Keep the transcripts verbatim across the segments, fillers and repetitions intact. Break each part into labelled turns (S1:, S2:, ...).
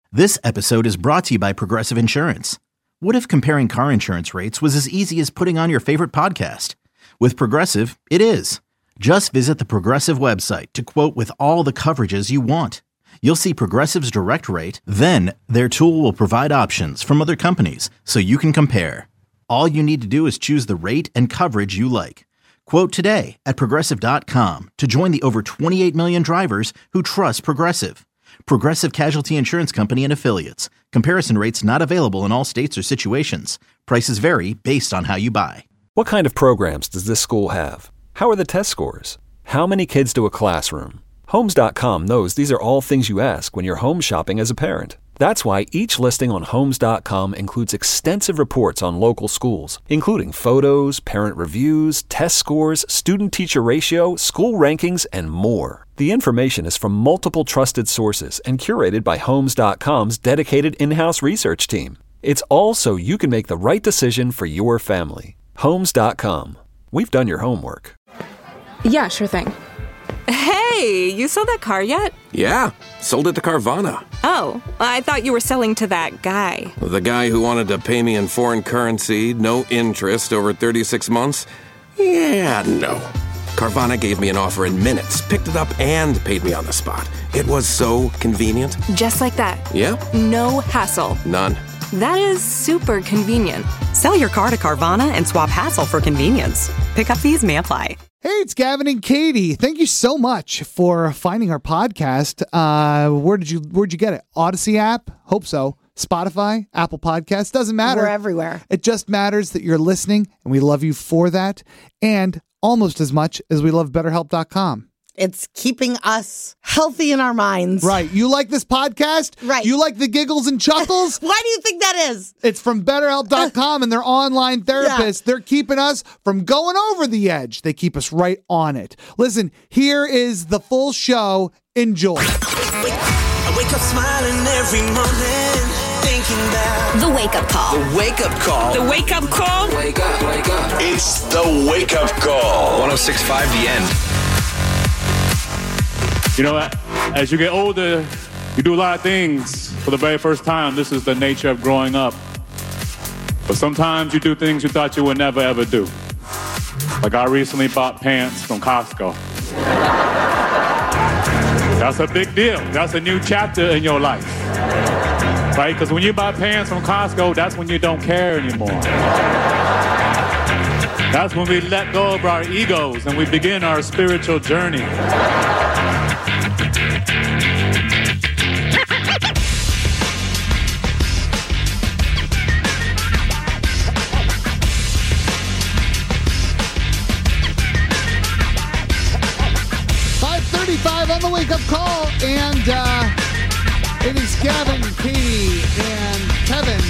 S1: This episode is brought to you by Progressive Insurance. What if comparing car insurance rates was as easy as putting on your favorite podcast? With Progressive, it is. Just visit the Progressive website to quote with all the coverages you want. You'll see Progressive's direct rate, then their tool will provide options from other companies so you can compare. All you need to do is choose the rate and coverage you like. Quote today at progressive dot com to join the over twenty-eight million drivers who trust Progressive. Progressive Casualty Insurance Company and Affiliates. Comparison rates not available in all states or situations. Prices vary based on how you buy.
S2: What kind of programs does this school have? How are the test scores? How many kids do a classroom? Homes dot com knows these are all things you ask when you're home shopping as a parent. That's why each listing on Homes dot com includes extensive reports on local schools, including photos, parent reviews, test scores, student-teacher ratio, school rankings, and more. The information is from multiple trusted sources and curated by Homes dot com's dedicated in-house research team. It's all so you can make the right decision for your family. Homes dot com. We've done your homework.
S3: Yeah, sure thing.
S4: Hey, you sold that car yet?
S5: Yeah, sold it to Carvana.
S4: Oh, I thought you were selling to that guy.
S5: The guy who wanted to pay me in foreign currency, no interest, over thirty-six months? Yeah, no. Carvana gave me an offer in minutes, picked it up, and paid me on the spot. It was so convenient.
S4: Just like that.
S5: Yeah?
S4: No hassle.
S5: None.
S4: That is super convenient.
S6: Sell your car to Carvana and swap hassle for convenience. Pickup fees may apply.
S7: Hey, it's Gavin and Katie. Thank you so much for finding our podcast. Uh, where did you Where'd you get it? Odyssey app? Hope so. Spotify, Apple Podcasts, doesn't matter.
S8: We're everywhere.
S7: It just matters that you're listening, and we love you for that. And almost as much as we love BetterHelp dot com.
S8: It's keeping us healthy in our minds.
S7: Right. You like this podcast?
S8: Right.
S7: You like the giggles and chuckles?
S8: Why do you think that is?
S7: It's from BetterHelp dot com and their online therapists. Yeah. They're keeping us from going over the edge. They keep us right on it. Listen, here is the full show. Enjoy.
S9: I wake up smiling every morning, thinking about
S10: the wake up call.
S9: The wake up call.
S10: The wake up call.
S9: Wake up, wake up.
S11: It's the wake up call.
S12: one oh six point five The End.
S13: You know, as you get older, you do a lot of things for the very first time. This is the nature of growing up. But sometimes you do things you thought you would never, ever do. Like I recently bought pants from Costco. That's a big deal. That's a new chapter in your life. Right? Because when you buy pants from Costco, that's when you don't care anymore. That's when we let go of our egos and we begin our spiritual journey.
S7: five thirty-five on the wake up call, and uh, it is Gavin, Katie, and Kevin.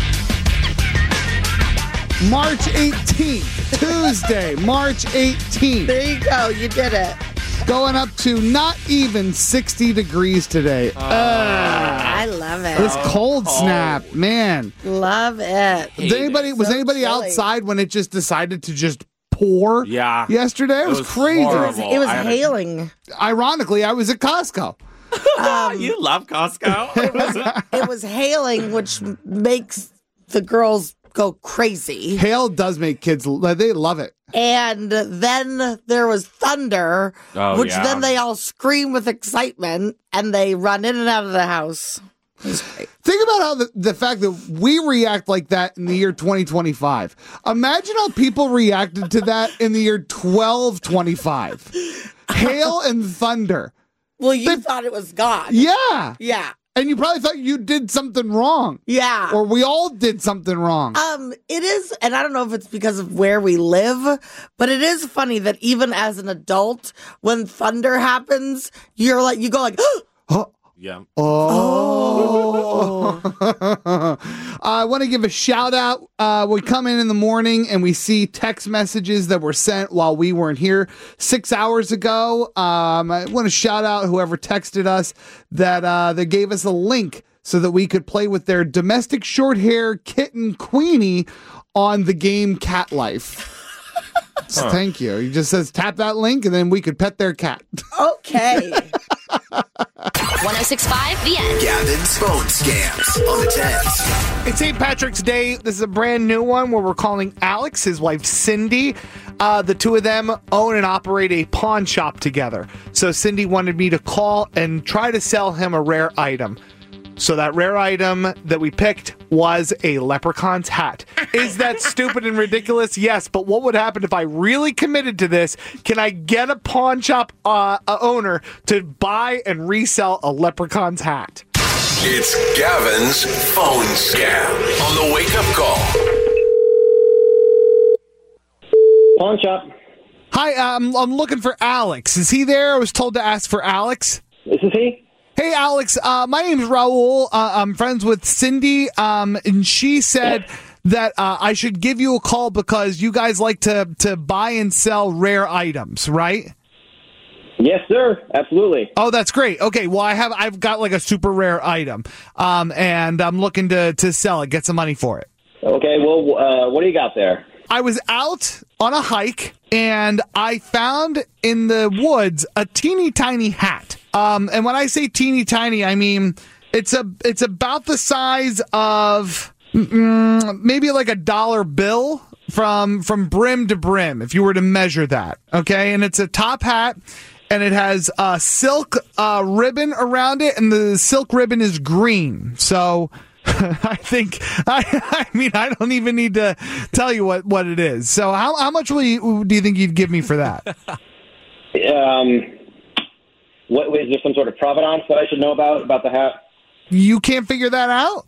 S7: March eighteenth, Tuesday, March eighteenth.
S8: There you go. You did it.
S7: Going up to not even sixty degrees today. Uh, uh,
S8: I love it.
S7: This cold
S12: oh.
S7: snap, man.
S8: Love it.
S7: Was anybody, was
S8: so
S7: anybody
S8: chilly.
S7: outside when it just decided to just pour
S12: yeah.
S7: yesterday? It, it was, was crazy.
S12: Horrible.
S8: It was, it was
S12: I
S8: hailing.
S7: Ironically, I was at Costco.
S12: Um, you love Costco?
S8: It was, it was hailing, which makes the girls go crazy.
S7: Hail does make kids, they love it.
S8: And then there was thunder,
S12: oh,
S8: which
S12: yeah.
S8: then they all scream with excitement and they run in and out of the house. It was great.
S7: Think about how the, the fact that we react like that in the year twenty twenty-five. Imagine how people reacted to that in the year twelve twenty-five. Hail and thunder.
S8: Well, you
S7: they,
S8: thought it was God.
S7: Yeah.
S8: Yeah.
S7: And you probably thought you did something wrong.
S8: Yeah.
S7: Or we all did something wrong.
S8: Um, it is, and I don't know if it's because of where we live, but it is funny that even as an adult, when thunder happens, you're like, you go like,
S7: oh.
S12: Yeah.
S7: Oh. uh, I want to give a shout out. Uh, we come in in the morning and we see text messages that were sent while we weren't here six hours ago. Um, I want to shout out whoever texted us that uh, they gave us a link so that we could play with their domestic short hair kitten Queenie on the game Cat Life. So huh. Thank you. He just says tap that link and then we could pet their cat.
S8: Okay.
S10: one oh six point five The End.
S14: Gavin's phone scams on the tens.
S7: It's Saint Patrick's Day. This is a brand new one where we're calling Alex, his wife Cindy. Uh, the two of them own and operate a pawn shop together. So Cindy wanted me to call and try to sell him a rare item. So that rare item that we picked was a leprechaun's hat. Is that stupid and ridiculous? Yes, but what would happen if I really committed to this? Can I get a pawn shop uh, a owner to buy and resell a leprechaun's hat?
S11: It's Gavin's phone scam on the Wake Up Call.
S15: Pawn shop.
S7: Hi, um, I'm looking for Alex. Is he there? I was told to ask for Alex.
S15: This is he.
S7: Hey, Alex, uh, my name's Raul. Uh, I'm friends with Cindy, um, and she said that uh, I should give you a call because you guys like to, to buy and sell rare items, right?
S15: Yes, sir. Absolutely.
S7: Oh, that's great. Okay, well, I have I've got like a super rare item, um, and I'm looking to to sell it, get some money for it.
S15: Okay. Well, uh, what do you got there?
S7: I was out on a hike and I found in the woods a teeny tiny hat. Um, and when I say teeny tiny, I mean it's a it's about the size of mm, maybe like a dollar bill from from brim to brim, if you were to measure that. Okay, and it's a top hat, and it has a silk uh, ribbon around it, and the silk ribbon is green. So I think I, I mean I don't even need to tell you what, what it is. So how how much will you do you think you'd give me for that?
S15: um. What is there some sort of provenance that I should know about about the hat?
S7: You can't figure that out?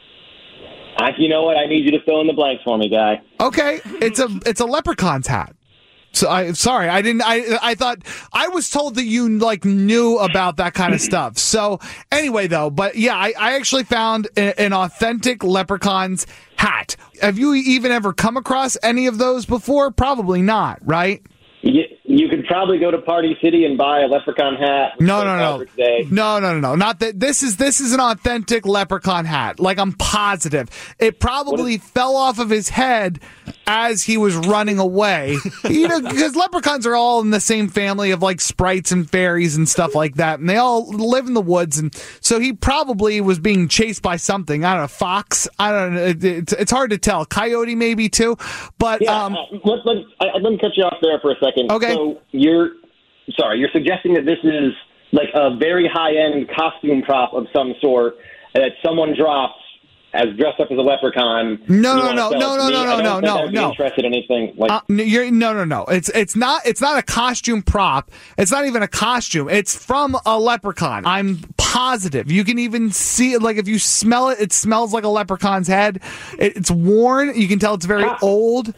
S15: I, you know what? I need you to fill in the blanks for me, guy.
S7: Okay, it's a it's a leprechaun's hat. So I sorry, I didn't. I I thought I was told that you like knew about that kind of stuff. So anyway, though, but yeah, I, I actually found a, an authentic leprechaun's hat. Have you even ever come across any of those before? Probably not, right?
S15: You, you could probably go to Party City and buy a leprechaun hat.
S7: No, no, no, no, no, no, no. Not that. This is this is an authentic leprechaun hat. Like I'm positive, it probably is- fell off of his head as he was running away. You know, because leprechauns are all in the same family of like sprites and fairies and stuff like that, and they all live in the woods. And so he probably was being chased by something. I don't know, fox. I don't know. It, it's, it's hard to tell. Coyote maybe too. But
S15: yeah,
S7: um,
S15: uh, let, let, I, let me cut you off there for a second.
S7: Okay.
S15: So you're sorry, you're suggesting that this is like a very high-end costume prop of some sort that someone drops as dressed up as a leprechaun.
S7: No, no, no, no, no, no, no, no, no.
S15: Interested in anything like?
S7: Uh, you're, no, no, no. It's it's not it's not a costume prop. It's not even a costume. It's from a leprechaun. I'm positive. You can even see it. Like if you smell it, it smells like a leprechaun's head. It, it's worn. You can tell it's very
S15: uh,
S7: old.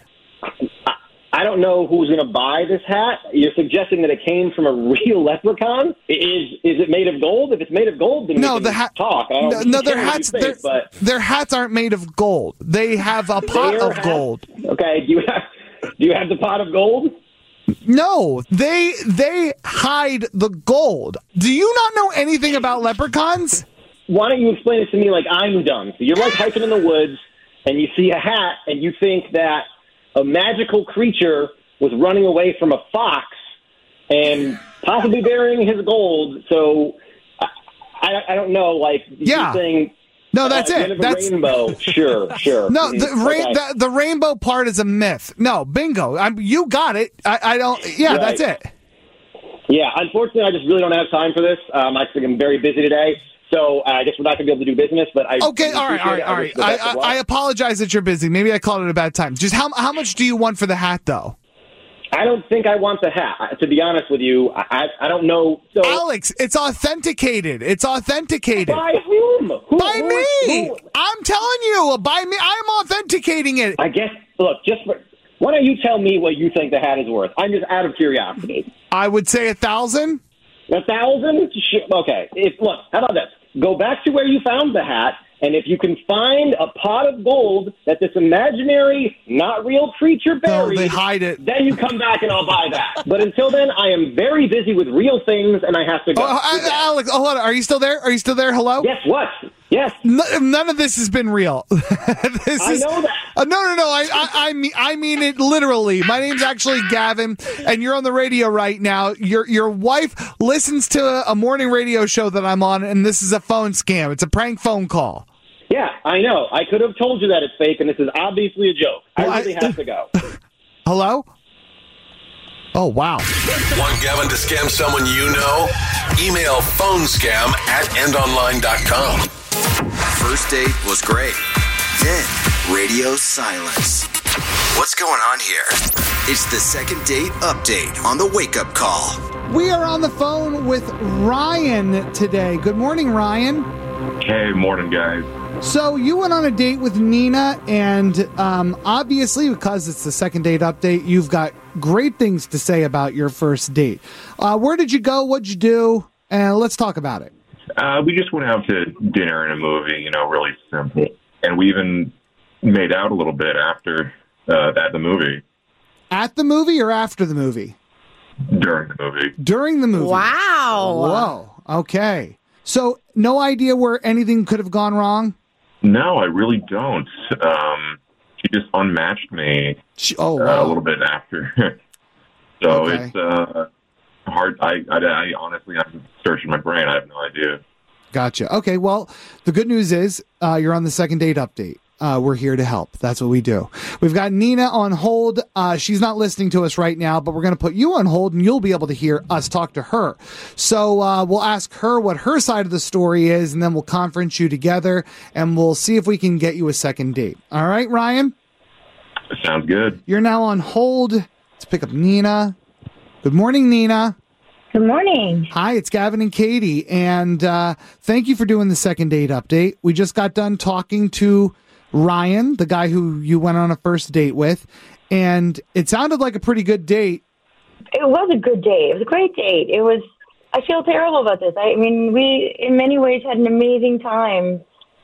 S15: I don't know who's going to buy this hat. You're suggesting that it came from a real leprechaun? Is is it made of gold? If it's made of gold, then
S7: no,
S15: we can
S7: the hat.
S15: talk. I don't
S7: No, no their hats.
S15: think,
S7: Their,
S15: but
S7: their hats aren't made of gold. They have a pot of
S15: hats,
S7: gold.
S15: Okay. Do you have Do you have the pot of gold?
S7: No, they they hide the gold. Do you not know anything about leprechauns?
S15: Why don't you explain it to me like I'm done? So you're like hiking in the woods, and you see a hat, and you think that a magical creature was running away from a fox and possibly burying his gold. So I, I, I don't know. Like,
S7: yeah.
S15: you're saying,
S7: no, that's
S15: uh,
S7: it. That's
S15: rainbow. Sure, sure.
S7: No, the,
S15: mm-hmm.
S7: ra-
S15: okay.
S7: the the rainbow part is a myth. No, bingo. I'm, you got it. I, I don't. Yeah,
S15: right.
S7: That's it.
S15: Yeah, unfortunately, I just really don't have time for this. Um, I think I'm very busy today. So uh, I guess we're not going to be able to do business, but I
S7: okay. All right, all right, all right. I, I, I apologize that you're busy. Maybe I called it a bad time. Just how how much do you want for the hat, though?
S15: I don't think I want the hat. To be honest with you, I I, I don't know. So,
S7: Alex, it's authenticated. It's authenticated.
S15: By whom? Who,
S7: by
S15: who,
S7: me.
S15: Who?
S7: I'm telling you. By me. I'm authenticating it.
S15: I guess. Look, just for, why don't you tell me what you think the hat is worth? I'm just out of curiosity.
S7: I would say a thousand.
S15: A thousand? Okay. If look, how about this? Go back to where you found the hat, and if you can find a pot of gold that this imaginary, not real creature buried,
S7: no, they hide it.
S15: Then you come back and I'll buy that. But until then, I am very busy with real things, and I have to go.
S7: Oh, Alex, oh, hold on. Are you still there? Are you still there? Hello?
S15: Yes, what? Yes.
S7: N- none of this has been real. this
S15: I
S7: is,
S15: know that.
S7: Uh, no, no, no. I, I, I mean, I mean it literally. My name's actually Gavin, and you're on the radio right now. Your your wife listens to a, a morning radio show that I'm on, and this is a phone scam. It's a prank phone call.
S15: Yeah, I know. I could have told you that it's fake, and this is obviously a joke. I
S7: Well,
S15: really
S7: I-
S15: have to go.
S7: Hello? Oh, wow.
S11: Want Gavin to scam someone you know? Email phonescam at endonline dot com.
S14: First date was great. Then, radio silence. What's going on here? It's the second date update on the Wake Up Call.
S7: We are on the phone with Ryan today. Good morning, Ryan.
S10: Hey, morning, guys.
S7: So you went on a date with Nina, and um, obviously, because it's the second date update, you've got great things to say about your first date. Uh, where did you go? What'd you do? And let's talk about it.
S10: Uh, we just went out to dinner and a movie, you know, really simple. And we even made out a little bit after uh, at the movie.
S7: At the movie or after the movie?
S10: During the movie.
S7: During the movie.
S8: Wow.
S7: Whoa. Okay. So no idea where anything could have gone wrong?
S10: No, I really don't. Um, she just unmatched me
S7: She, oh,
S10: uh,
S7: wow.
S10: a little bit after. so
S7: Okay.
S10: it's uh, hard. I, I, I honestly, I'm searching my brain. I have no idea.
S7: Gotcha. Okay, well, the good news is uh, you're on the second date update. Uh, we're here to help. That's what we do. We've got Nina on hold. Uh, she's not listening to us right now, but we're going to put you on hold, and you'll be able to hear us talk to her. So uh, we'll ask her what her side of the story is, and then we'll conference you together, and we'll see if we can get you a second date. All right, Ryan?
S10: Sounds good.
S7: You're now on hold. Let's pick up Nina. Good morning, Nina.
S16: Good morning.
S7: Hi, it's Gavin and Katie, and uh, thank you for doing the second date update. We just got done talking to Ryan, the guy who you went on a first date with, and it sounded like a pretty good date.
S16: It was a good date. It was a great date. It was. I feel terrible about this. I mean, we in many ways had an amazing time,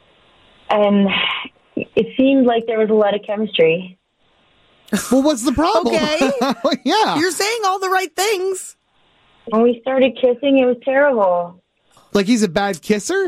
S16: and it seemed like there was a lot of chemistry.
S7: Well, what's the problem?
S8: Okay.
S7: Yeah.
S8: You're saying all the right things.
S16: When we started kissing, it was terrible.
S7: Like he's a bad kisser?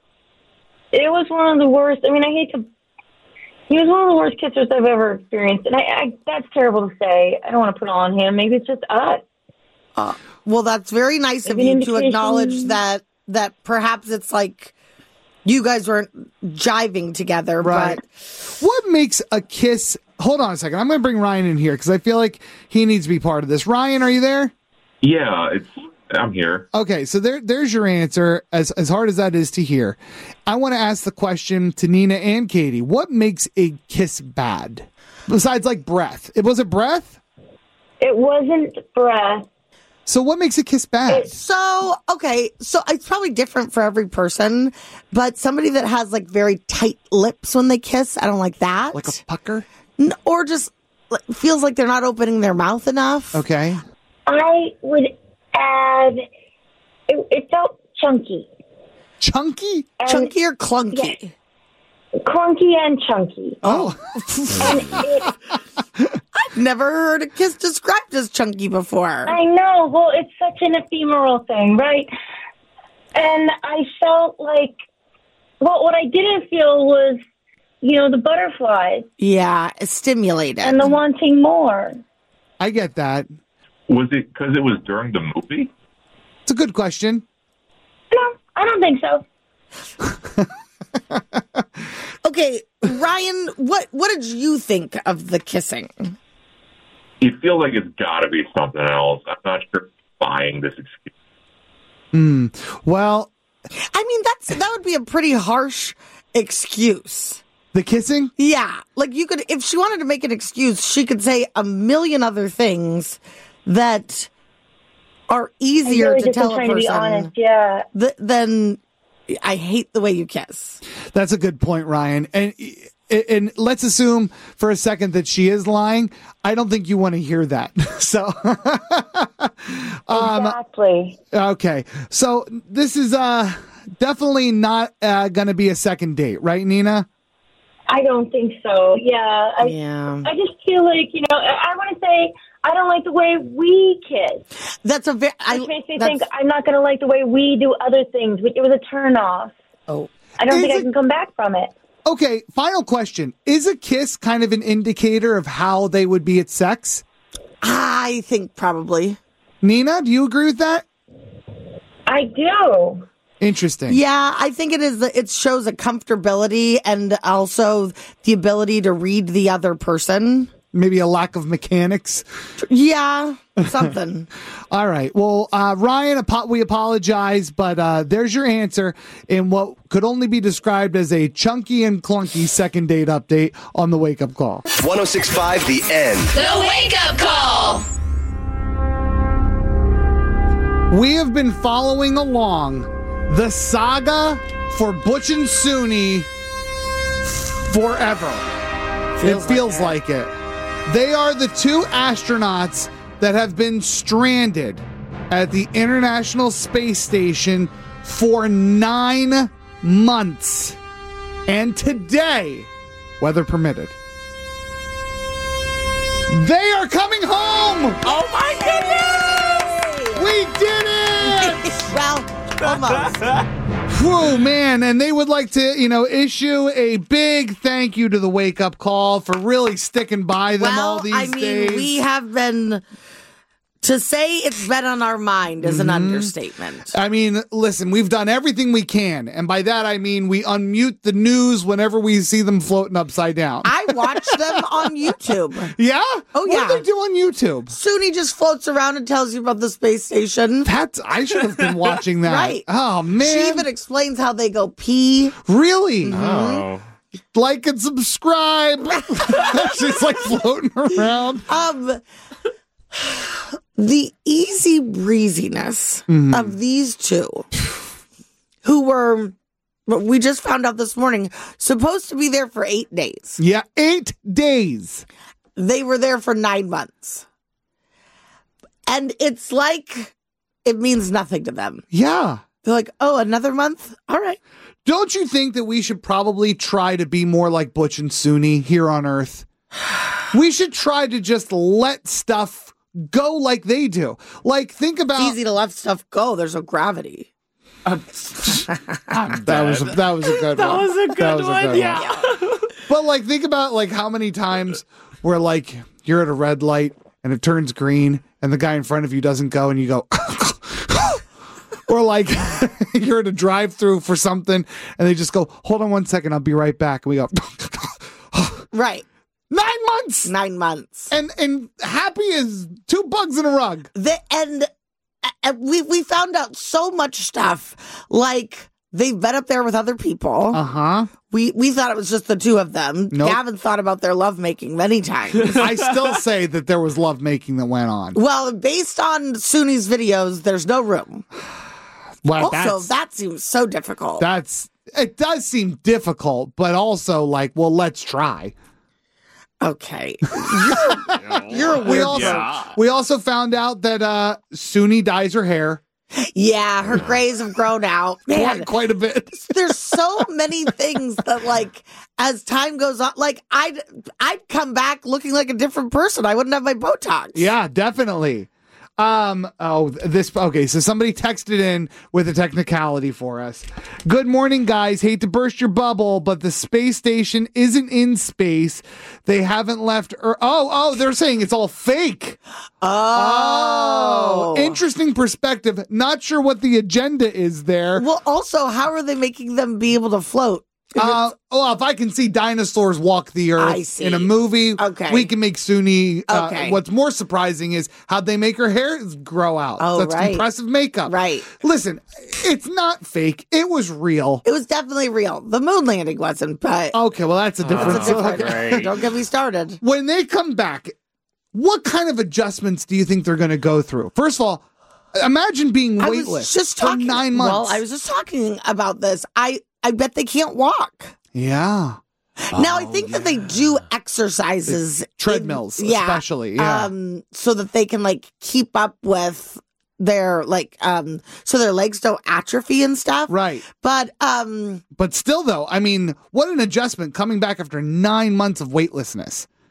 S16: It was one of the worst. I mean, I hate to. He was one of the worst kissers I've ever experienced, and I, I that's terrible to say. I don't want to put it on him. Maybe it's just us.
S8: Uh, well, that's very nice of
S16: Maybe an
S8: you to
S16: indication-
S8: acknowledge that that perhaps it's like you guys weren't jiving together.
S7: Right.
S8: But
S7: What makes a kiss... Hold on a second. I'm going to bring Ryan in here because I feel like he needs to be part of this. Ryan, are you there?
S10: Yeah, it's. I'm here.
S7: Okay, so there, there's your answer. As as hard as that is to hear, I want to ask the question to Nina and Katie: what makes a kiss bad? Besides, like breath, it was it breath.
S16: It wasn't breath.
S7: So what makes a kiss bad?
S8: so okay, so it's probably different for every person. But somebody that has like very tight lips when they kiss, I don't like that.
S7: Like a pucker,
S8: N- or just like, feels like they're not opening their mouth enough.
S7: Okay.
S16: I would add. It, it felt chunky.
S7: Chunky?
S16: And-
S8: Chunky or clunky?
S16: Yeah. Clunky and chunky.
S7: Oh.
S16: And it,
S8: I've never heard a kiss described as chunky before.
S16: I know. Well, it's such an ephemeral thing, right? And I felt like, well, what I didn't feel was, you know, the butterflies
S8: Yeah, it's stimulated.
S16: and the wanting more.
S7: I get that.
S10: Was it because it was during the movie?
S7: It's a good question.
S16: No, I don't think so.
S8: Okay, Ryan, what what did you think of the kissing?
S10: It feels like it's got to be something else. I'm not sure buying this excuse.
S7: Hmm. Well,
S8: I mean, that's that would be a pretty harsh excuse.
S7: the kissing.
S8: Yeah, like you could, if she wanted to make an excuse, she could say a million other things that are easier
S16: really
S8: to
S16: just
S8: tell a
S16: trying to be
S8: person
S16: honest, yeah.
S8: th- than I hate the way you kiss.
S7: That's a good point, Ryan. And and let's assume for a second that she is lying. I don't think you want to hear that. So, um,
S16: Exactly.
S7: okay. So this is uh definitely not uh, going to be a second date, right, Nina?
S16: I don't think so. Yeah. I,
S8: Yeah.
S16: I just feel like, you know, I, I want to say I don't like the way we kiss.
S8: That's a very.
S16: Which makes me think I'm not going to like the way we do other things. Which it was a turn off.
S8: Oh,
S16: I don't
S7: Is
S16: think I
S7: it-
S16: can come back from it.
S7: Okay, final question. Is a kiss kind of an indicator of how they would be at sex?
S8: I think probably.
S7: Nina, do you agree with that?
S16: I do.
S7: Interesting.
S8: Yeah, I think it is. It shows a comfortability and also the ability to read the other person.
S7: Maybe a lack of mechanics.
S8: Yeah, something.
S7: All right. Well, uh, Ryan, apo- we apologize, but uh, there's your answer in what could only be described as a chunky and clunky second date update on the Wake Up Call.
S17: ten sixty-five The End.
S18: The Wake Up Call.
S7: We have been following along the saga for Butch and Suni forever.
S8: Feels
S7: it feels
S8: like
S7: like it. They are the two astronauts that have been stranded at the International Space Station for nine months. And today, weather permitted, they are coming home!
S8: Oh my goodness!
S7: We did it!
S8: Well, almost.
S7: Whew, man, and they would like to, you know, issue a big thank you to the Wake Up Call for really sticking by them
S8: Well,
S7: all these
S8: I mean,
S7: days.
S8: we have been. To say it's been on our mind is an
S7: Mhm.
S8: understatement.
S7: I mean, listen, we've done everything we can, and by that I mean we unmute the news whenever we see them floating upside down.
S8: I watch them on YouTube.
S7: Yeah?
S8: Oh,
S7: What
S8: yeah.
S7: do they do on YouTube?
S8: Suni just floats around and tells you about the space station.
S7: That's I should have been watching that.
S8: Right.
S7: Oh man.
S8: She even explains how they go pee.
S7: Really?
S12: Oh.
S7: Like and subscribe. She's like floating around.
S8: Um, the easy breeziness
S7: Mhm.
S8: of these two, who were, we just found out this morning, supposed to be there for eight days.
S7: Yeah, eight days.
S8: They were there for nine months. And it's like it means nothing to them.
S7: Yeah.
S8: They're like, oh, another month? All right.
S7: Don't you think that we should probably try to be more like Butch and Suni here on Earth? We should try to just let stuff go like they do. Like, think about
S8: It's easy to let stuff go. There's no gravity.
S7: that was a, that was a good
S8: That
S7: one.
S8: was a good
S7: That was a
S8: one,
S7: good
S8: yeah.
S7: But like, think about like how many times where like you're at a red light and it turns green and the guy in front of you doesn't go and you go. Or like you're at a drive-through for something and they just go, hold on one second, I'll be right back. And we go,
S8: Right.
S7: nine months.
S8: Nine months.
S7: And and happy as two bugs in a rug.
S8: The, and uh, we we found out so much stuff. Like they've been up there with other people.
S7: Uh-huh.
S8: We we thought it was just the two of them.
S7: Nope.
S8: Gavin thought about their lovemaking many times.
S7: I still say that there was lovemaking that went on.
S8: Well, based on Suni's videos, there's no room.
S7: Well,
S8: Also,
S7: that's,
S8: that seems so difficult.
S7: that's it does seem difficult, but also like, well, let's try.
S8: Okay. You're, you're a
S7: We
S8: weird
S7: also
S8: person.
S7: we also found out that uh Suni dyes her hair
S8: Yeah, her grays have grown out. Man,
S7: quite, quite a bit.
S8: there's so many things that, like, as time goes on, like, I'd I'd come back looking like a different person. I wouldn't have my Botox.
S7: Yeah, definitely. Um. Oh, this. Okay. So somebody texted in with a technicality for us. Good morning, guys. Hate to burst your bubble, but the space station isn't in space. They haven't left. Earth. Oh, oh, they're saying it's all fake.
S8: Oh.
S7: Oh, interesting perspective. Not sure what the agenda is there.
S8: Well, also, how are they making them be able to float?
S7: Uh, well, if I can see dinosaurs walk the
S8: I
S7: earth
S8: see.
S7: in a movie,
S8: Okay.
S7: we can make Suni. Uh,
S8: Okay.
S7: What's more surprising is how'd they make her hair grow out.
S8: Oh,
S7: That's
S8: right.
S7: impressive makeup.
S8: Right.
S7: Listen, it's not fake. It was real.
S8: It was definitely real. The moon landing wasn't, but
S7: Okay, well, that's a different.
S8: it's a different.
S7: Okay.
S8: Don't get me started.
S7: When they come back, what kind of adjustments do you think they're going to go through? First of all, imagine being
S8: I
S7: weightless
S8: was just
S7: for
S8: talking,
S7: nine months.
S8: Well, I was just talking about this. I, I bet they can't walk.
S7: yeah.
S8: Now I think that they do exercises,
S7: Treadmills,
S8: in- yeah,
S7: especially. Yeah.
S8: um, so that they can like keep up with their like, um, so their legs don't atrophy and stuff.
S7: right.
S8: But um,
S7: But still, though, I mean, what an adjustment coming back after nine months of weightlessness.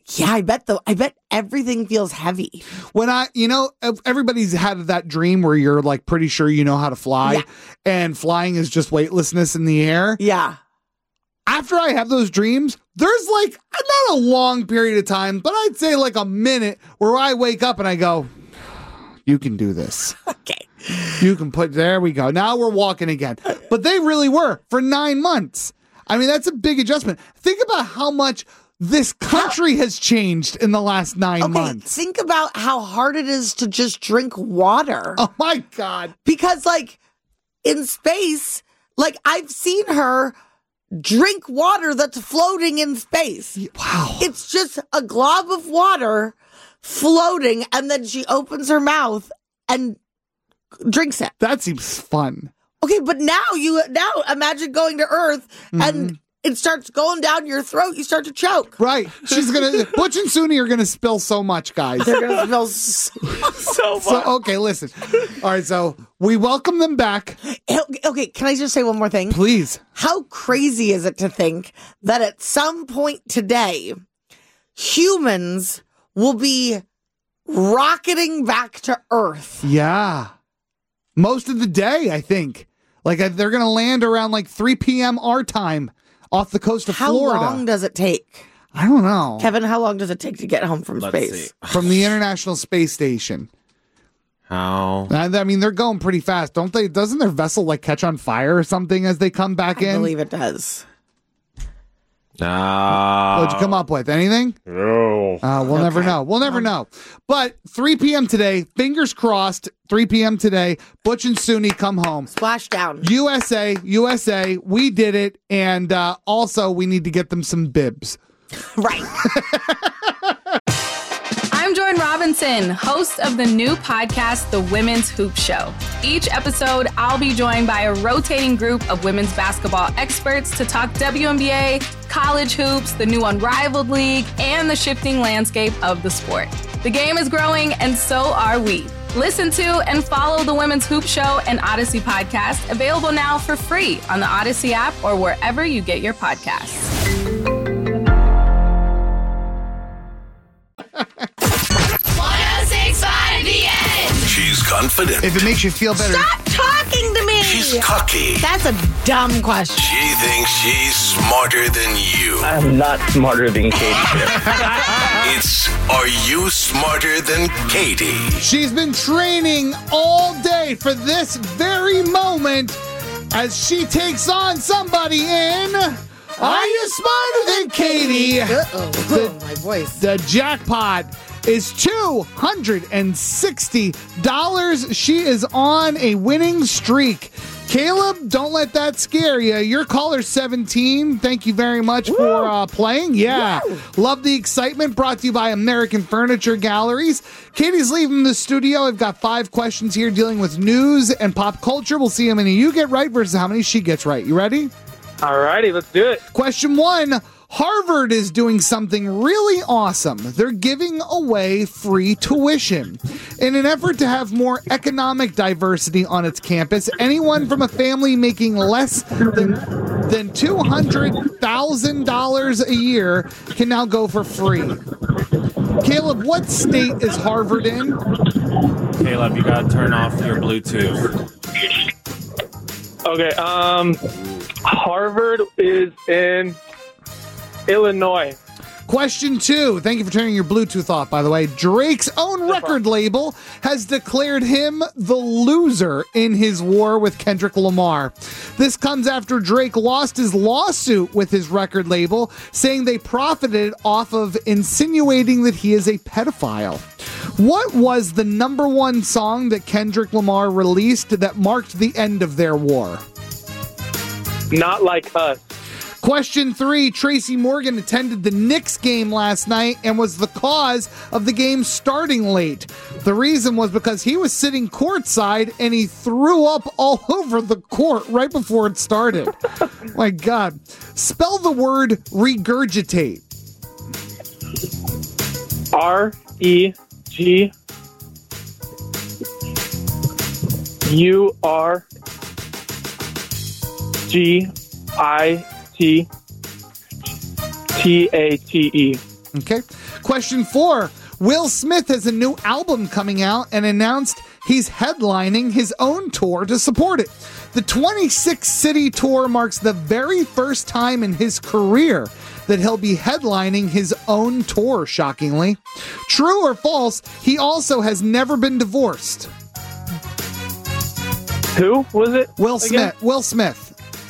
S8: Yeah, I bet though. I bet everything feels heavy.
S7: When I, you know, everybody's had that dream where you're like pretty sure you know how to fly,
S8: Yeah.
S7: and flying is just weightlessness in the air.
S8: Yeah.
S7: After I have those dreams, there's like not a long period of time, but I'd say like a minute where I wake up and I go, you can do this.
S8: Okay.
S7: You can put, there we go. Now we're walking again. But they really were for nine months. I mean, that's a big adjustment. Think about how much this country has changed in the last nine
S8: Okay,
S7: months.
S8: think about how hard it is to just drink water.
S7: Oh my God.
S8: Because like in space, like I've seen her drink water that's floating in space.
S7: Wow.
S8: It's just a glob of water floating, and then she opens her mouth and drinks it.
S7: That seems fun.
S8: Okay, but now you now imagine going to Earth
S7: Mm-hmm.
S8: and it starts going down your throat. You start to choke.
S7: Right. She's gonna Butch and Suni are gonna spill so much, guys.
S8: They're gonna spill so, so much.
S7: So okay, listen. All right, so we welcome them back.
S8: Okay, can I just say one more thing?
S7: Please.
S8: How crazy is it to think that at some point today, humans will be rocketing back to Earth?
S7: Yeah. Most of the day, I think. Like uh, they're gonna land around like three p.m. our time off the coast of
S8: How
S7: Florida.
S8: long does it take?
S7: I don't know.
S8: Kevin, how long does it take to get home from
S12: Let's
S8: space?
S12: see.
S7: From the International Space Station.
S12: How?
S7: I I mean, they're going pretty fast, don't they? Doesn't their vessel like catch on fire or something as they come back
S8: I
S7: in?
S8: believe it does.
S12: No.
S7: What'd you come up with? Anything?
S12: No.
S7: Uh, we'll never know. We'll never know. But three p.m. today, fingers crossed, three p.m. today, Butch and Suni come home.
S8: Splashdown.
S7: U S A, U S A, we did it. And uh, also, we need to get them some bibs.
S8: Right.
S3: I'm Jordan Robinson, host of the new podcast, The Women's Hoop Show. Each episode, I'll be joined by a rotating group of women's basketball experts to talk W N B A, college hoops, the new Unrivaled League, and the shifting landscape of the sport. The game is growing, and so are we. Listen to and follow The Women's Hoop Show and Odyssey podcast, available now for free on the Odyssey app or wherever you get your podcasts.
S11: She's confident.
S7: If it makes you feel better.
S8: Stop talking to me.
S11: She's cocky.
S8: That's a dumb question.
S11: She thinks she's smarter than you.
S19: I'm not smarter than Katie.
S11: It's Are You Smarter Than Katie?
S7: She's been training all day for this very moment as she takes on somebody in Are You Smarter Than Katie?
S8: Uh-oh.
S7: The,
S8: my voice.
S7: The jackpot is two hundred sixty dollars. She is on a winning streak. Caleb, don't let that scare you. Your caller seventeen. Thank you very much Woo! for uh, playing. Yeah. Woo! Love the excitement. Brought to you by American Furniture Galleries. Katie's leaving the studio. I've got five questions here dealing with news and pop culture. We'll see how many you get right versus how many she gets right. You ready?
S19: All righty, let's do it.
S7: Question one. Harvard is doing something really awesome. They're giving away free tuition. In an effort to have more economic diversity on its campus, anyone from a family making less than, than two hundred thousand dollars a year can now go for free. Caleb, what state is Harvard in?
S12: Caleb, you gotta turn off your Bluetooth.
S19: Okay, um, Harvard is in Illinois.
S7: Question two. Thank you for turning your Bluetooth off, by the way. Drake's own record label has declared him the loser in his war with Kendrick Lamar. This comes after Drake lost his lawsuit with his record label, saying they profited off of insinuating that he is a pedophile. What was the number one song that Kendrick Lamar released that marked the end of their war?
S19: Not Like Us.
S7: Question three, Tracy Morgan attended the Knicks game last night and was the cause of the game starting late. The reason was because he was sitting courtside and he threw up all over the court right before it started. My God. Spell the word regurgitate.
S19: R E G U R G I T T A T E.
S7: Okay. Question four. Will Smith has a new album coming out and announced he's headlining his own tour to support it. The twenty-six city tour marks the very first time in his career that he'll be headlining his own tour, shockingly. True or false, he also has never been divorced.
S19: Who was it?
S7: Will
S19: again?
S7: Smith. Will Smith.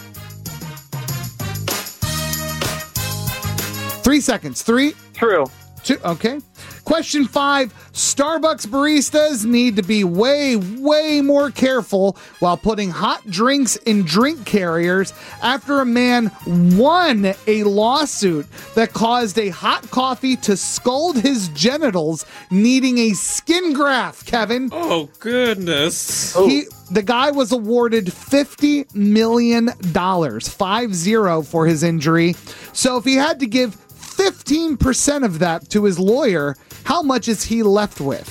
S7: Three seconds. Three.
S19: True.
S7: Two. Okay. Question five. Starbucks baristas need to be way, way more careful while putting hot drinks in drink carriers after a man won a lawsuit that caused a hot coffee to scald his genitals, needing a skin graft, Kevin.
S12: Oh, goodness.
S7: He, the guy was awarded fifty million dollars, five zero, for his injury. So if he had to give fifteen percent of that to his lawyer, how much is he left with?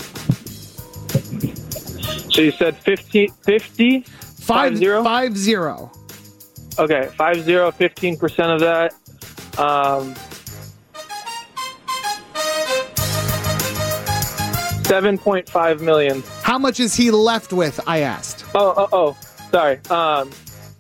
S19: So you said fifty, fifty?
S7: Five,
S19: zero?
S7: Five zero.
S19: Okay, five zero, fifteen percent of that. Um, seven point five million.
S7: How much is he left with, I asked?
S19: Oh, oh, oh, sorry. Um,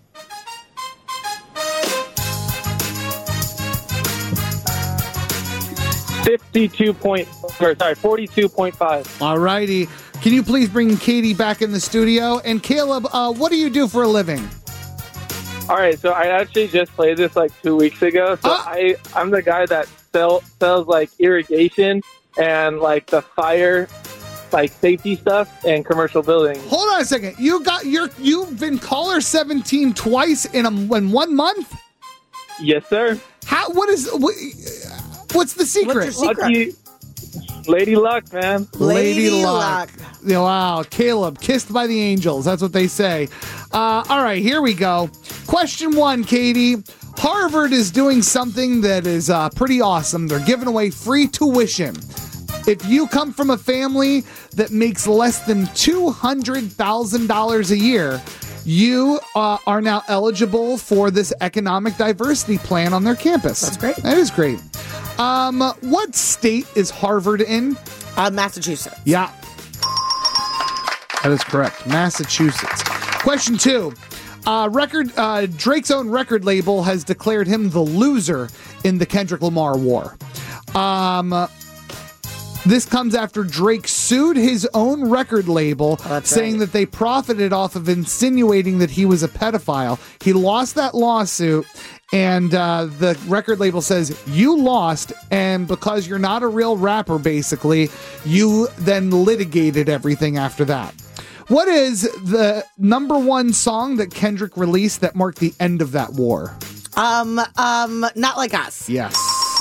S19: fifty-two point, or sorry, forty-two point five.
S7: All righty. Can you please bring Katie back in the studio? And Caleb, uh, what do you do for a living?
S19: All right, so I actually just played this like two weeks ago. So
S7: Ah.
S19: I, I'm the guy that sell, sells like irrigation and like the fire, like safety stuff and commercial buildings.
S7: Hold on a second. You got your you've been caller seventeen twice in a in one month?
S19: Yes, sir.
S7: How? What is? What, what's the secret?
S8: What's your secret?
S19: Lucky, Lady Luck, man.
S7: Lady,
S8: Lady
S7: Luck. Yeah, wow, Caleb, kissed by the angels. That's what they say. Uh, all right, here we go. Question one, Katie. Harvard is doing something that is uh, pretty awesome. They're giving away free tuition. If you come from a family that makes less than two hundred thousand dollars a year, you uh, are now eligible for this economic diversity plan on their campus.
S8: That's great.
S7: That is great. Um, what state is Harvard in?
S8: Uh, Massachusetts.
S7: Yeah. That is correct. Massachusetts. Question two. Uh, record uh, Drake's own record label has declared him the loser in the Kendrick Lamar war. Um, this comes after Drake sued his own record label,
S8: Oh,
S7: saying
S8: right.
S7: that they profited off of insinuating that he was a pedophile. He lost that lawsuit, and uh, the record label says, you lost, and because you're not a real rapper, basically, you then litigated everything after that. What is the number one song that Kendrick released that marked the end of that war?
S8: Um, um, Not Like Us.
S7: Yes.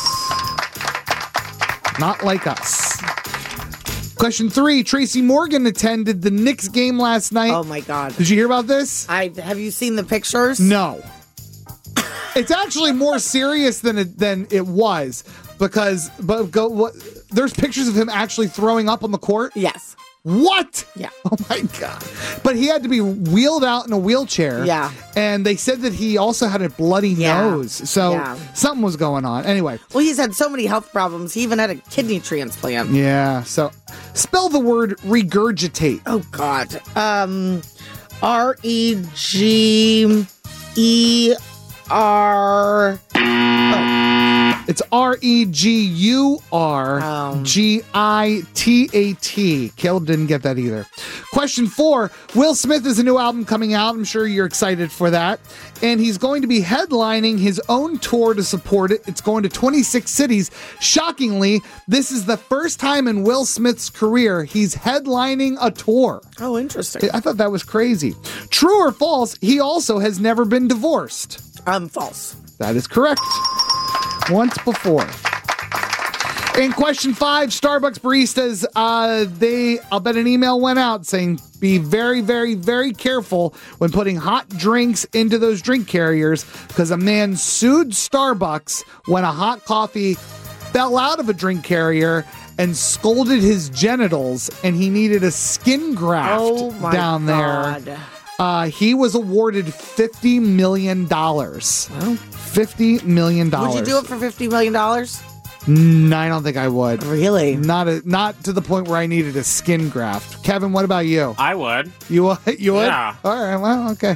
S7: Not Like Us. Question three. Tracy Morgan attended the Knicks game last night.
S8: Oh my God.
S7: Did you hear about this?
S8: I have you seen the pictures?
S7: No. It's actually more serious than it than it was because but go what there's pictures of him actually throwing up on the court.
S8: Yes.
S7: What?
S8: Yeah.
S7: Oh my God. But he had to be wheeled out in a wheelchair.
S8: Yeah.
S7: And they said that he also had a bloody
S8: Yeah.
S7: nose. So
S8: Yeah.
S7: something was going on. Anyway.
S8: Well, he's had so many health problems. He even had a kidney transplant.
S7: Yeah. So spell the word regurgitate.
S8: Oh God. Um, R E G E R.
S7: It's R E G U R G I T A T. Caleb didn't get that either. Question four. Will Smith has a new album coming out. I'm sure you're excited for that. And he's going to be headlining his own tour to support it. It's going to twenty-six cities. Shockingly, this is the first time in Will Smith's career he's headlining a tour.
S8: Oh, interesting.
S7: I thought that was crazy. True or false, he also has never been divorced.
S8: Um, false.
S7: That is correct. Once before. In question five, Starbucks baristas, uh, they, I'll bet an email went out saying, be very, very, very careful when putting hot drinks into those drink carriers because a man sued Starbucks when a hot coffee fell out of a drink carrier and scalded his genitals and he needed a skin graft
S8: Oh my
S7: down
S8: God.
S7: there. Uh, he was awarded fifty million dollars. fifty million dollars.
S8: Would you do it for fifty million dollars?
S7: Mm, I don't think I would.
S8: Really?
S7: Not a, not to the point where I needed a skin graft. Kevin, what about you?
S12: I would.
S7: You would? You would?
S12: Yeah.
S7: All right. Well, okay.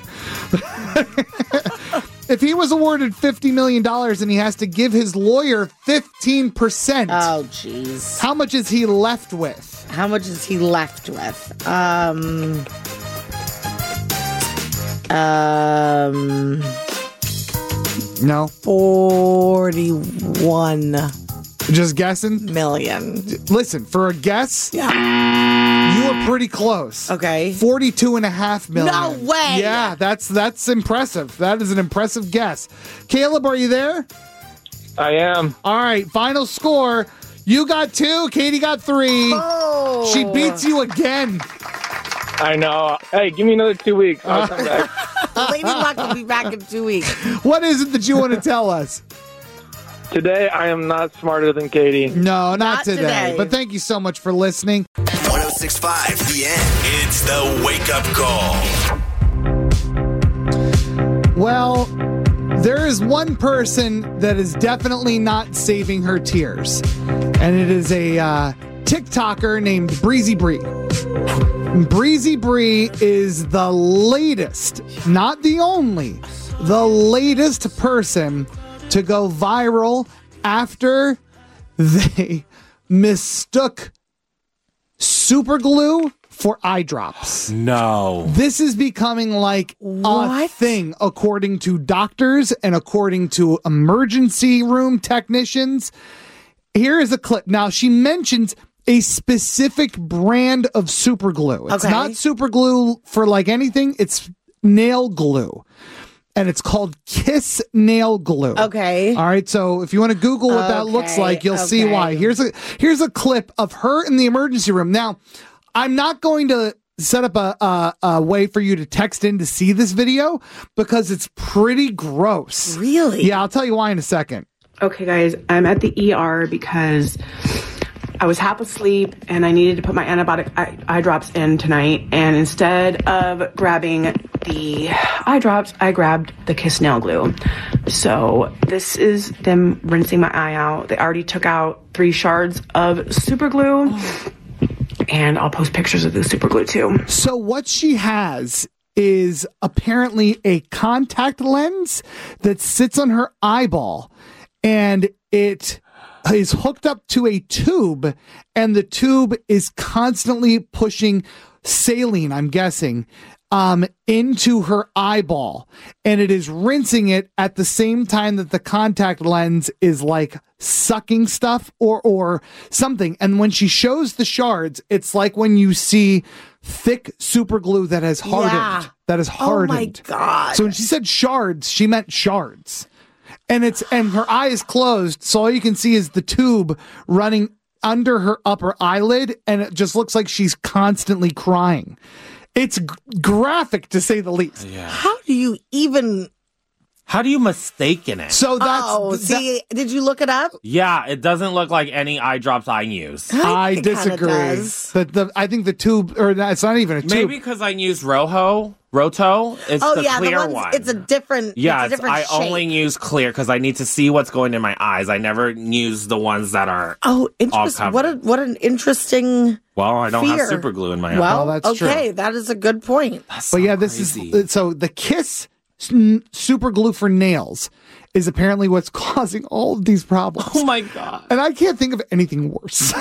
S7: If he was awarded fifty million dollars and he has to give his lawyer fifteen percent.
S8: Oh, jeez.
S7: How much is he left with?
S8: How much is he left with? Um... Um...
S7: No.
S8: forty-one
S7: Just guessing?
S8: million.
S7: Listen, for a guess,
S8: Yeah.
S7: you were pretty close.
S8: Okay.
S7: Forty-two and a half million.
S8: No way.
S7: Yeah, that's that's impressive. That is an impressive guess. Caleb, are you there?
S19: I am.
S7: All right, final score. You got two, Katie got three.
S8: Oh.
S7: She beats you again.
S19: I know. Hey, give me another two weeks. I'll come back.
S8: Lady Luck will be back in two weeks.
S7: What is it that you want to tell us?
S19: Today, I am not smarter than Katie.
S7: No, not,
S8: Not
S7: today.
S8: today.
S7: But thank you so much for listening.
S11: one oh six point five The End. It's the Wake Up Call.
S7: Well, there is one person that is definitely not saving her tears, and it is a uh, TikToker named Breezy Bree. Breezy Bree is the latest, not the only, the latest person to go viral after they mistook super glue for eye drops.
S12: No.
S7: This is becoming like a
S8: What?
S7: thing according to doctors and according to emergency room technicians. Here is a clip. Now, she mentions a specific brand of super glue. It's
S8: Okay.
S7: not super glue for like anything. It's nail glue. And it's called Kiss Nail Glue.
S8: Okay.
S7: All right. So if you want to Google what that looks
S8: Okay,
S7: like, you'll see
S8: okay.
S7: why. Here's a here's a clip of her in the emergency room. Now, I'm not going to set up a, a, a way for you to text in to see this video because it's pretty gross.
S8: Really?
S7: Yeah, I'll tell you why in a second.
S20: Okay, guys, I'm at the E R because I was half asleep and I needed to put my antibiotic eye, eye drops in tonight. And instead of grabbing the eye drops, I grabbed the Kiss Nail Glue. So this is them rinsing my eye out. They already took out three shards of super glue. And I'll post pictures of the super glue too.
S7: So what she has is apparently a contact lens that sits on her eyeball, and it is hooked up to a tube, and the tube is constantly pushing saline, I'm guessing, um, into her eyeball, and it is rinsing it at the same time that the contact lens is like sucking stuff or or something. And when she shows the shards, it's like when you see thick super glue that has hardened.
S8: Yeah.
S7: That is hardened.
S8: Oh my God.
S7: So when she said shards, she meant shards. And it's and her eye is closed, so all you can see is the tube running under her upper eyelid, and it just looks like she's constantly crying. It's g- graphic to say the least.
S12: Yeah.
S8: How do you even?
S12: How do you mistaken it?
S7: So that's
S8: Oh,
S7: that-
S8: see, did you look it up?
S12: Yeah, it doesn't look like any eye drops I use.
S7: I
S8: think it kinda
S7: disagree.
S8: does.
S7: The, the, I think the tube, or no, it's not even a tube.
S12: Maybe because I use Roho, Roto. It's
S8: Oh
S12: the
S8: yeah,
S12: clear
S8: the ones,
S12: one.
S8: it's a different.
S12: yeah,
S8: it's a
S12: it's,
S8: different
S12: I
S8: shape.
S12: only use clear because I need to see what's going in my eyes. I never use the ones that are.
S8: Oh,
S12: all
S8: interesting.
S12: covered.
S8: What a what an interesting.
S12: Well, I don't
S8: fear.
S12: have super glue in my eye.
S8: Well,
S7: Oh, that's true.
S8: okay, that is a good point.
S7: But yeah, this is so the Kiss s- super glue for nails is apparently what's causing all of these problems.
S12: Oh my God.
S7: And I can't think of anything worse.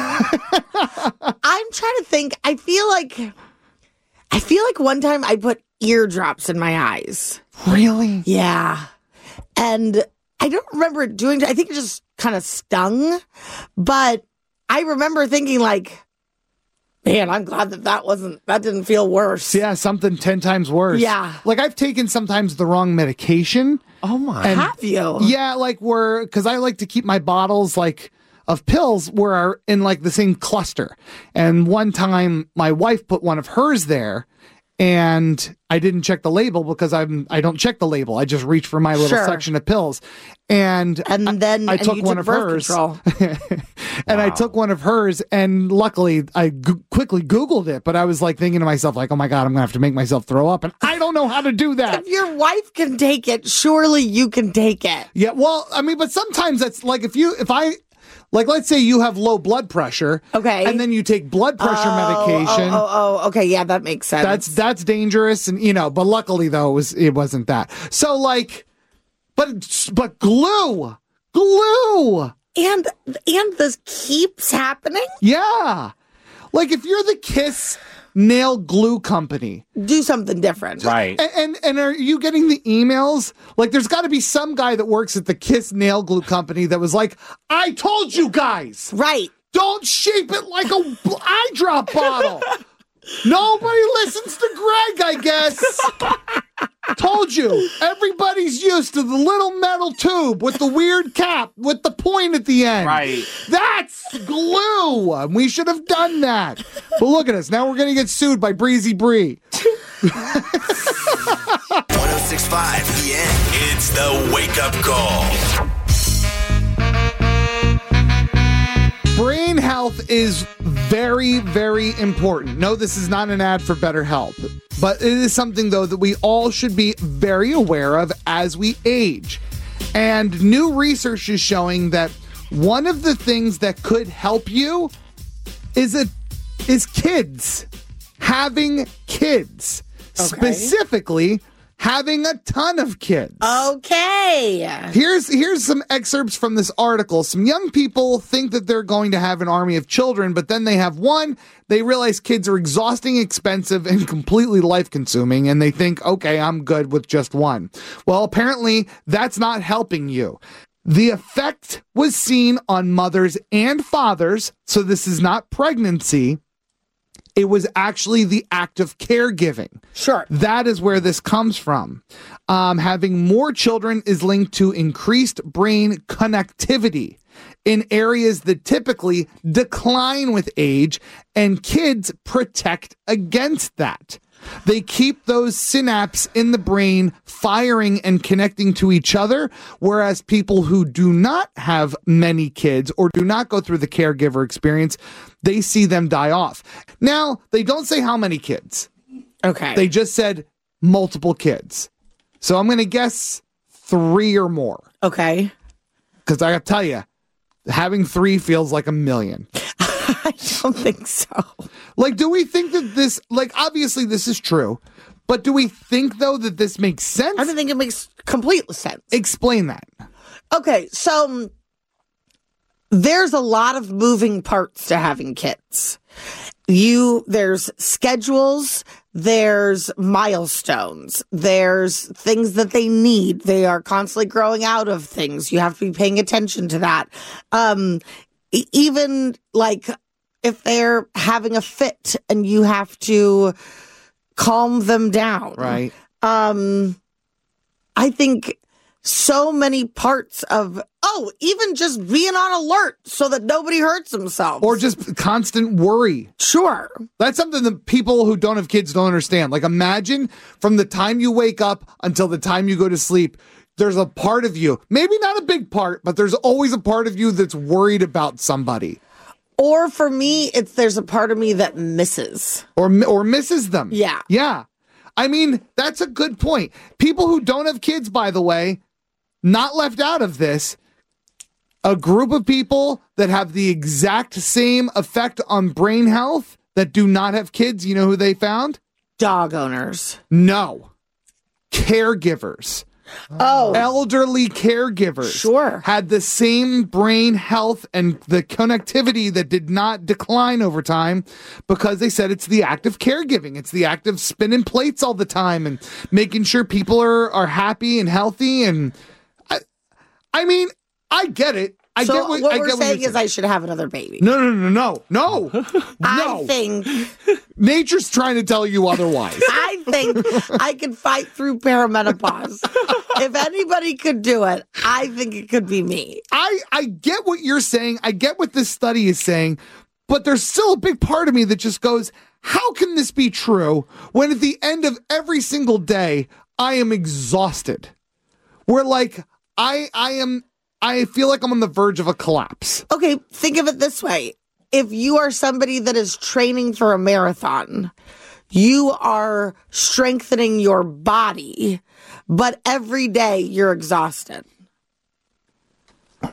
S8: I'm trying to think. I feel like I feel like one time I put eardrops in my eyes.
S7: Really?
S8: Yeah. And I don't remember it doing I think it just kind of stung, but I remember thinking like, man, I'm glad that that wasn't that didn't feel worse.
S7: Yeah, something ten times worse.
S8: Yeah.
S7: Like I've taken sometimes the wrong medication.
S12: Oh my.
S7: And
S8: Have you?
S7: yeah, like where, because I like to keep my bottles like of pills where are in like the same cluster. And one time my wife put one of hers there, and I didn't check the label because I'm I don't check the label. I just reach for my little
S8: Sure.
S7: section of pills. And
S8: And then
S7: I
S8: and
S7: took
S8: you
S7: one
S8: took
S7: of
S8: birth
S7: hers.
S8: control.
S7: And I took one of hers, and luckily I g- quickly Googled it, but I was like thinking to myself, like, oh my God, I'm gonna have to make myself throw up. And I don't know how to do that.
S8: If your wife can take it, surely you can take it.
S7: Yeah, well, I mean, but sometimes that's like if you if I Like, let's say you have low blood pressure.
S8: Okay.
S7: And then you take blood pressure
S8: Oh,
S7: medication.
S8: Oh, oh, oh, okay. Yeah, that makes sense.
S7: That's that's dangerous, and you know. But luckily, though, it was it wasn't that. So like, but but glue, glue,
S8: and and this keeps happening.
S7: Yeah, like if you're the Kiss nail glue company,
S8: do something different,
S12: right?
S7: And and, and are you getting the emails? Like, there's got to be some guy that works at the Kiss nail glue company that was like, "I told you guys,
S8: right?
S7: Don't shape it like a eye drop bottle." Nobody listens to Greg, I guess. Told you. Everybody's used to the little metal tube with the weird cap with the point at the end.
S12: Right.
S7: That's glue. We should have done that. But look at us. Now we're going to get sued by Breezy Bree.
S14: one oh six point five The End.
S11: It's the Wake Up Call.
S7: Brain health is very, very important. No, this is not an ad for BetterHelp, but it is something, though, that we all should be very aware of as we age. And new research is showing that one of the things that could help you is a, is kids. Having kids.
S8: Okay.
S7: Specifically, having a ton of kids.
S8: Okay.
S7: Here's here's some excerpts from this article. Some young people think that they're going to have an army of children, but then they have one. They realize kids are exhausting, expensive, and completely life-consuming, and they think, okay, I'm good with just one. Well, apparently, that's not helping you. The effect was seen on mothers and fathers, so this is not pregnancy. It was actually the act of caregiving.
S8: Sure.
S7: That is where this comes from. Um, having more children is linked to increased brain connectivity in areas that typically decline with age, and kids protect against that. They keep those synapses in the brain firing and connecting to each other, whereas people who do not have many kids or do not go through the caregiver experience, they see them die off. Now, they don't say how many kids.
S8: Okay.
S7: They just said multiple kids. So I'm going to guess three or more.
S8: Okay.
S7: Because I got to tell you, having three feels like a million.
S8: I don't think so.
S7: Like, do we think that this, like, obviously this is true, but do we think, though, that this makes sense?
S8: I think it makes complete sense.
S7: Explain that.
S8: Okay, so um, there's a lot of moving parts to having kids. You, there's schedules, there's milestones, there's things that they need. They are constantly growing out of things. You have to be paying attention to that. Um, e- even like if they're having a fit and you have to calm them down.
S7: Right.
S8: Um, I think so many parts of, oh, even just being on alert so that nobody hurts themselves.
S7: Or just constant worry.
S8: Sure.
S7: That's something that people who don't have kids don't understand. Like, imagine from the time you wake up until the time you go to sleep, there's a part of you, maybe not a big part, but there's always a part of you that's worried about somebody.
S8: Or for me, it's there's a part of me that misses.
S7: Or or misses them.
S8: Yeah.
S7: Yeah. I mean, that's a good point. People who don't have kids, by the way, not left out of this, a group of people that have the exact same effect on brain health that do not have kids, you know who they found?
S8: Dog owners.
S7: No. Caregivers.
S8: Oh.
S7: Elderly caregivers.
S8: Sure.
S7: Had the same brain health and the connectivity that did not decline over time because they said it's the act of caregiving. It's the act of spinning plates all the time and making sure people are, are happy and healthy. And I, I mean, I get it. I
S8: so
S7: get what,
S8: what
S7: I
S8: we're
S7: get
S8: saying
S7: what
S8: is I should have another baby.
S7: No, no, no, no, no, no.
S8: I think
S7: Nature's trying to tell you otherwise.
S8: I think I could fight through perimenopause. If anybody could do it, I think it could be me.
S7: I, I get what you're saying. I get what this study is saying, but there's still a big part of me that just goes, how can this be true when at the end of every single day, I am exhausted? We're like, I, I am... I feel like I'm on the verge of a collapse.
S8: Okay, think of it this way. If you are somebody that is training for a marathon, you are strengthening your body, but every day you're exhausted.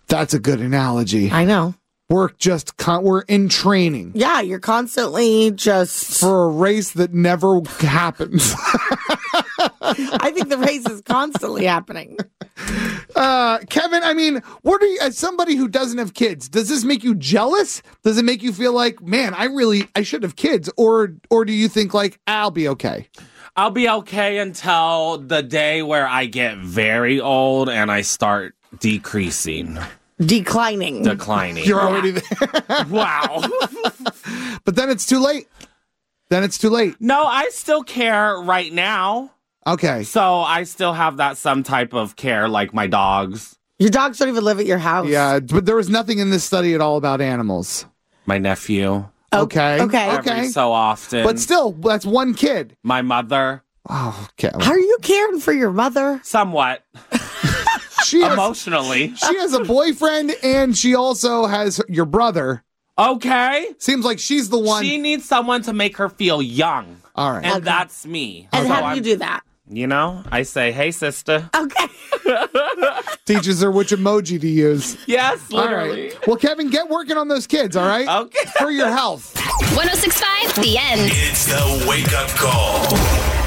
S7: That's a good analogy.
S8: I know.
S7: We're just con- we're in training.
S8: Yeah, you're constantly just
S7: for a race that never happens.
S8: I think the race is constantly happening.
S7: Uh, Kevin, I mean, what are you, as somebody who doesn't have kids, does this make you jealous? Does it make you feel like, man, I really, I should have kids? Or, or do you think like, I'll be okay?
S12: I'll be okay until the day where I get very old and I start decreasing.
S8: Declining.
S12: Declining.
S7: You're already there.
S12: Wow.
S7: But then it's too late. Then it's too late.
S12: No, I still care right now.
S7: Okay.
S12: So I still have that some type of care, like my dogs.
S8: Your dogs don't even live at your house.
S7: Yeah, but there was nothing in this study at all about animals.
S12: My nephew.
S7: Okay.
S8: Okay.
S12: Every
S7: Okay.
S12: so often.
S7: But still, that's one kid.
S12: My mother.
S7: Oh, okay.
S8: How are you caring for your mother?
S12: Somewhat.
S7: She has,
S12: Emotionally.
S7: she has a boyfriend, and she also has your brother.
S12: Okay.
S7: Seems like she's the one.
S12: She needs someone to make her feel young.
S7: All right.
S12: And
S8: Okay.
S12: that's me.
S8: And
S12: So
S8: how do
S12: I'm-
S8: you do that?
S12: You know, I say, hey, sister.
S8: Okay.
S7: Teaches her which emoji to use.
S12: Yes,
S7: All
S12: literally.
S7: right. Well, Kevin, get working on those kids, all right?
S12: Okay.
S7: For your health.
S18: one oh six point five, The End.
S11: It's the Wake Up Call.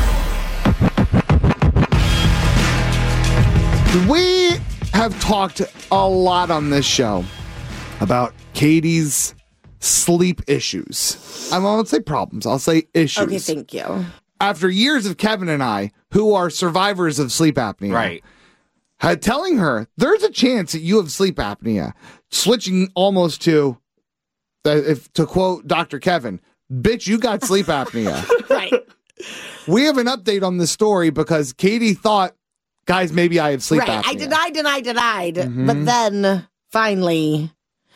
S7: We have talked a lot on this show about Katie's sleep issues. I won't say problems, I'll say issues.
S8: Okay, thank you.
S7: After years of Kevin and I, who are survivors of sleep apnea,
S12: Right.
S7: had telling her there's a chance that you have sleep apnea, switching almost to, uh, if to quote Doctor Kevin, bitch, you got sleep apnea.
S8: Right.
S7: We have an update on this story because Katie thought, guys, maybe I have sleep
S8: right.
S7: apnea.
S8: I denied, denied, denied.
S7: Mhm.
S8: But then finally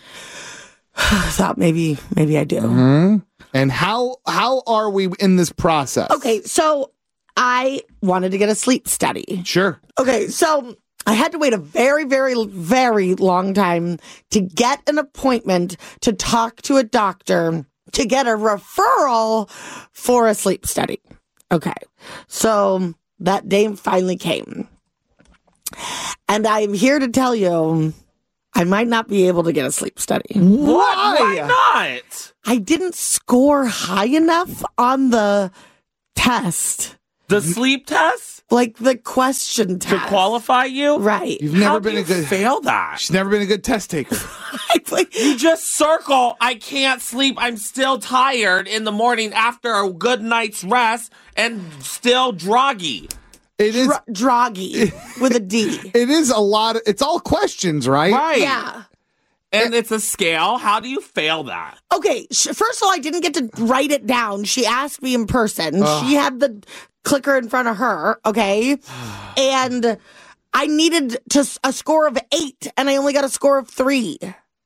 S8: thought maybe maybe I do.
S7: Hmm? And how how are we in this process?
S8: Okay, so I wanted to get a sleep study.
S7: Sure.
S8: Okay, so I had to wait a very, very, very long time to get an appointment to talk to a doctor to get a referral for a sleep study. Okay, so that day finally came. And I am here to tell you I might not be able to get a sleep study.
S12: What? Why not?
S8: I didn't score high enough on the test.
S12: The sleep test?
S8: Like the question test.
S12: To qualify you?
S8: Right.
S7: You've never
S12: How
S7: been
S12: do
S7: a
S12: you
S7: good
S12: fail that.
S7: She's never been a good test taker.
S12: You just circle, I can't sleep, I'm still tired in the morning after a good night's rest and still droggy.
S7: It is
S8: Dra- droggy with a D.
S7: It is a lot of, it's all questions, right?
S12: Right.
S8: Yeah.
S12: And it's a scale. How do you fail that?
S8: Okay, sh- first of all, I didn't get to write it down. She asked me in person.
S7: Ugh.
S8: She had the clicker in front of her, okay? And I needed to s- a score of eight, and I only got a score of three.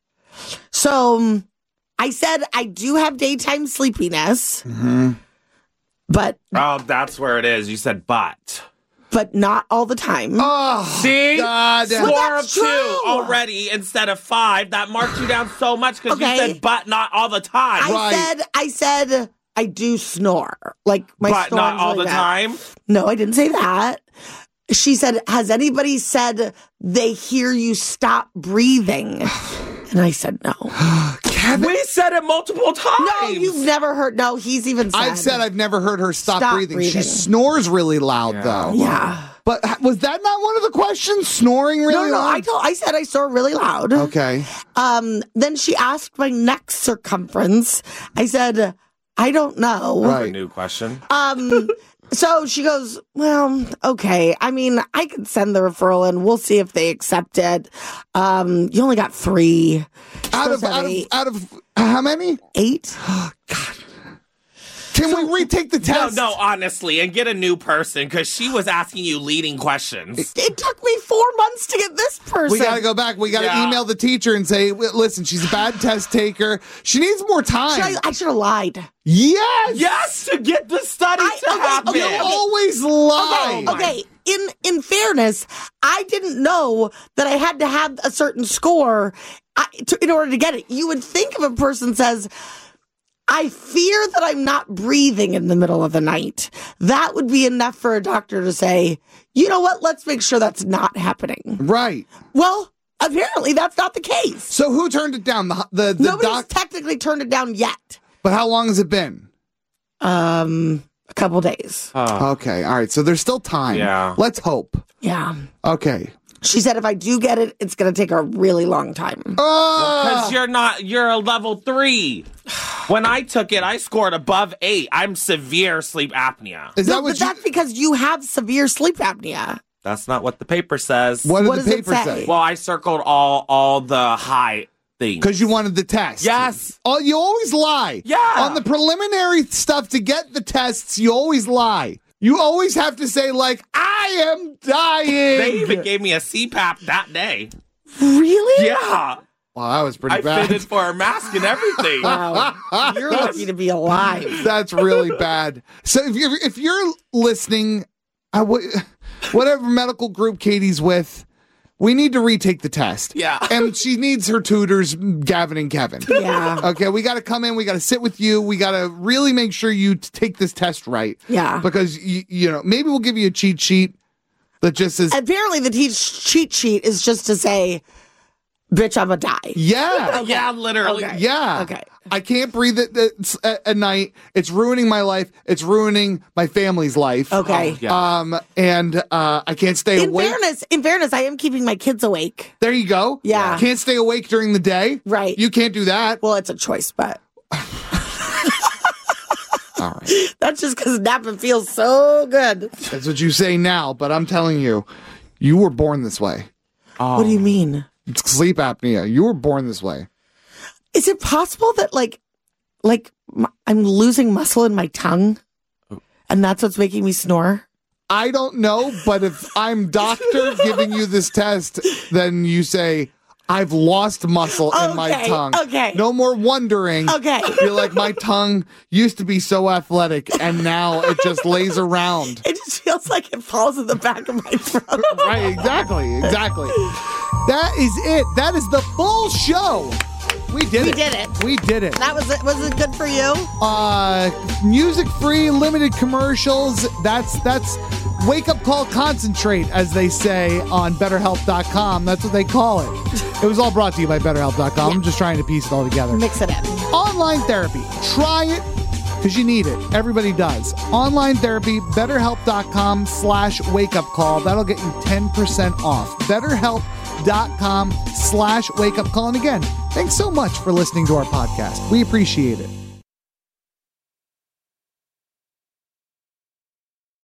S8: So um, I said I do have daytime sleepiness,
S7: Mm-hmm.
S8: but
S12: Oh, that's where it is. You said but.
S8: but not all the time.
S7: Oh,
S12: See?
S7: God.
S12: Score
S8: Well,
S12: of
S8: that's
S12: two
S8: true.
S12: already instead of five. That marked you down so much because
S8: Okay.
S12: you said but not all the time.
S8: I
S7: right.
S8: said I said I do snore. Like my
S12: but not
S8: snoring's
S12: all
S8: really
S12: the
S8: bad.
S12: time.
S8: No, I didn't say that. She said, has anybody said they hear you stop breathing? And I said, no.
S7: Kevin,
S12: We said it multiple times.
S8: No, you've never heard. No, he's even said.
S7: I've said I've never heard her stop,
S8: Stop
S7: breathing.
S8: breathing.
S7: She snores really loud,
S12: Yeah.
S7: though.
S8: Yeah.
S7: But ha- was that not one of the questions? Snoring
S8: No,
S7: really
S8: no,
S7: loud?
S8: I told. I said I snore really loud.
S7: Okay.
S8: Um. Then she asked my neck circumference. I said, I don't know.
S12: A
S7: Right.
S12: new question.
S8: Um. So she goes, well, okay. I mean, I could send the referral in. We'll see if they accept it. Um. You only got three.
S7: Out of,
S8: Supposed to have
S7: out of
S8: eight.
S7: out of how many?
S8: Eight.
S7: Can we retake the
S12: No,
S7: test?
S12: no, honestly, and get a new person because she was asking you leading questions.
S8: It took me four months to get this person.
S7: We got to go back. We got to
S12: Yeah.
S7: email the teacher and say, listen, she's a bad test taker. She needs more time.
S8: Should I, I should have lied.
S7: Yes.
S12: Yes, to get the study
S8: I-
S12: to
S8: okay,
S12: happen.
S7: You
S8: okay,
S7: always lie.
S12: Oh my-
S8: Okay, in in fairness, I didn't know that I had to have a certain score I, to, in order to get it. You would think if a person says, I fear that I'm not breathing in the middle of the night, that would be enough for a doctor to say, you know what, let's make sure that's not happening.
S7: Right.
S8: Well, Apparently, that's not the case.
S7: So who turned it down? The the, the
S8: Nobody's
S7: doc.
S8: technically turned it down yet.
S7: But how long has it been?
S8: Um, a couple days.
S12: Oh.
S7: Okay, all right. So there's still time.
S12: Yeah.
S7: Let's hope.
S8: Yeah.
S7: Okay.
S8: She said if I do get it, it's going to take a really long time.
S12: Because you're not, you're a level three. When I took it, I scored above eight. I'm severe sleep apnea.
S7: Is
S8: no,
S7: that what
S8: but
S7: you...
S8: that's because you have severe sleep apnea.
S12: That's not what the paper says.
S7: What did
S8: What
S7: the
S8: does it
S7: paper
S8: say?
S7: say?
S12: Well, I circled all all the high things.
S7: Because you wanted the test.
S12: Yes.
S7: Oh, you always lie.
S12: Yeah.
S7: On the preliminary stuff to get the tests, you always lie. You always have to say, like, I am dying.
S12: They even gave me a C PAP that day.
S8: Really?
S12: Yeah.
S7: Wow, that was pretty
S12: I
S7: bad.
S12: fitted for a mask and everything.
S8: Wow. You're lucky to be alive.
S7: That's really bad. So if you're, if you're listening, I w- whatever medical group Katie's with, we need to retake the test.
S12: Yeah.
S7: And she needs her tutors, Gavin and Kevin.
S8: Yeah.
S7: Okay, we got to come in. We got to sit with you. We got to really make sure you t- take this test right.
S8: Yeah.
S7: Because, you, you know, maybe we'll give you a cheat sheet that just says,
S8: Apparently, the te- cheat sheet is just to say, bitch, I'm a die.
S7: yeah.
S8: Okay.
S12: Yeah, literally.
S8: Okay.
S7: Yeah.
S8: Okay.
S7: I can't breathe at, at, at night. It's ruining my life. It's ruining my family's life.
S8: Okay.
S12: Oh, yeah.
S7: Um, and uh, I can't stay
S8: In
S7: awake.
S8: fairness, in fairness, I am keeping my kids awake.
S7: There you go.
S8: Yeah.
S7: Can't stay awake during the day.
S8: Right.
S7: You can't do that.
S8: Well, it's a choice, but
S7: All right.
S8: that's just because napping feels so good.
S7: That's what you say now, but I'm telling you, you were born this way.
S8: What do you mean?
S7: It's sleep apnea. You were born this way.
S8: Is it possible that like, like m- I'm losing muscle in my tongue, and that's what's making me snore?
S7: I don't know, but if I'm doctor giving you this test, then you say, I've lost muscle in my
S8: Okay,
S7: tongue.
S8: okay.
S7: No more wondering.
S8: Okay.
S7: You're like, my tongue used to be so athletic, and now it just lays around.
S8: It just feels like it falls in the back of my throat.
S7: Right, exactly, exactly. That is it. That is the full show. We did
S8: We
S7: it.
S8: did it.
S7: We did it.
S8: That was it. Was it good for you?
S7: Uh, music free, limited commercials. That's that's wake up call concentrate, as they say on better help dot com. That's what they call it. It was all brought to you by better help dot com. I'm just trying to piece it all together.
S8: Mix it in.
S7: Online therapy. Try it because you need it. Everybody does. Online therapy, betterhelp.com slash wake up call. That'll get you ten percent off. betterhelp.com slash wake up call. And again, thanks so much for listening to our podcast. We appreciate it.